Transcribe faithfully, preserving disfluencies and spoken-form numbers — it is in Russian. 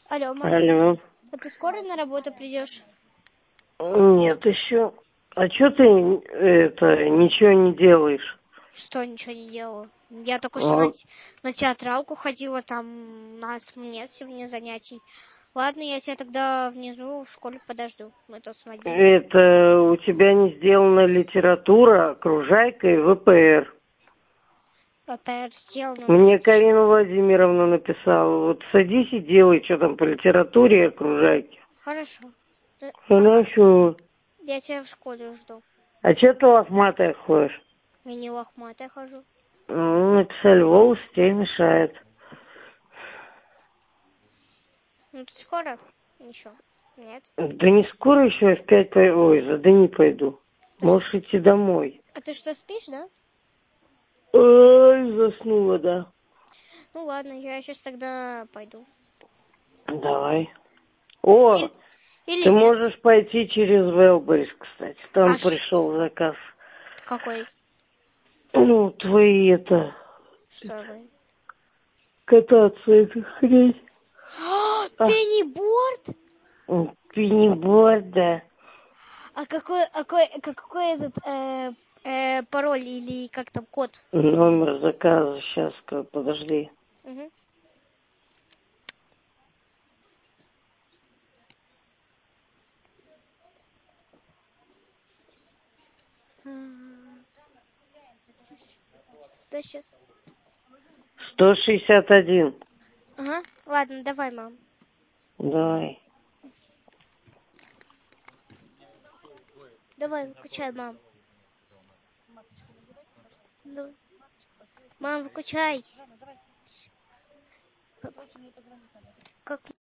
Алло, мам, Алло. а ты скоро на работу придешь? Нет, еще. А что ты это ничего не делаешь? Что, ничего не делала? Я только что на, А, те- на театралку ходила, там у нас нет сегодня занятий. Ладно, я тебя тогда внизу в школе подожду. Мы тут с Мадиной. это у тебя не сделана литература, окружайка и вэ пэ эр. ППР сделано. Мне Карина Владимировна написала. Вот садись и делай, что там по литературе и окружайке. Хорошо. Да- Хорошо. Я тебя в школе жду. А что ты лохматая ходишь? Я не лохматая хожу. Ну, написали, волосы тебе мешает. Ну, ты скоро? Еще. Нет. Да не скоро еще, я в пять по... Ой, за Дани пойду. Ты Можешь что? идти домой. А ты что, спишь, да? Ой, заснула, да. Ну ладно, я сейчас тогда пойду. Давай. О, Или, или ты нет. можешь пойти через Велберис, кстати. Там А ш- пришел заказ. какой? Ну, твои это... Что вы? Кататься эта хрень. А, Пенниборд? пениборд, да. А какой, а какой, какой этот э, э, пароль или как там код? Номер заказа. Сейчас, подожди. Угу. Да, сейчас. сто шестьдесят один. Ага, ладно, давай, мам. Давай. Давай, выключай, мам. Давай. Мам, выключай. Как?